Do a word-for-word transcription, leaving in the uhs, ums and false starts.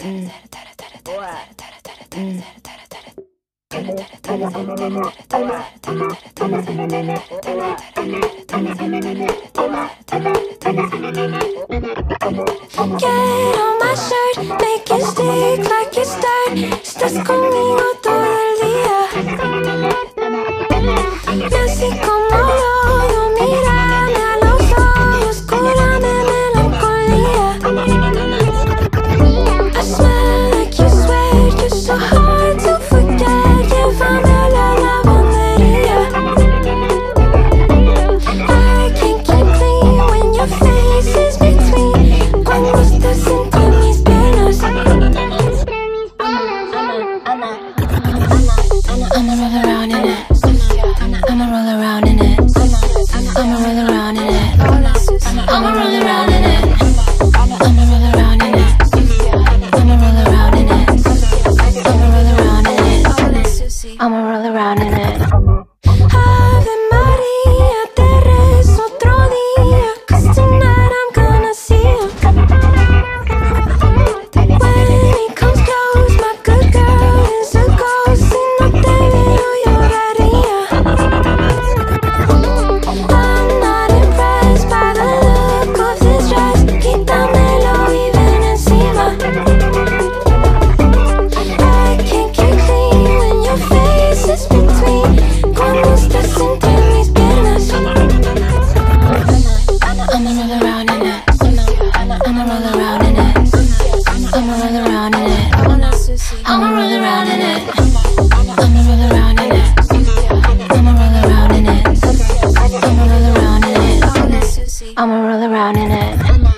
on my shirt, make it stick like it's dirt. Estás conmigo todo el día. Y así como yo, yo mírame a los ojos, cúrame melancolía. I smell like you sweat, you're so hard to forget. Llévame a la lavandería. I can't keep clean when your face is between. Cuando estás entre mis piernas. I'ma roll around in it. I'ma roll around in it. I'ma roll around in it. I'ma roll around in it. I'ma roll around in it. I'ma roll around in it. I'ma roll around in it. I'ma roll around in it. Ave Maria, te rezo otro día, 'cause tonight I'm gonna see you. When he comes close, my good girl is a ghost. Si no te veo lloraría. I'm not impressed by the look of this dress. Quítamelo y ven encima. I can't keep clean when your face is between. Cuando estás entre mis piernas. I'ma roll around in it. I'ma roll around in it. I'ma roll around in it. I'ma roll around in it. I'ma roll around in it. I'ma roll around in it. I'ma roll around in it. I'ma roll around in it.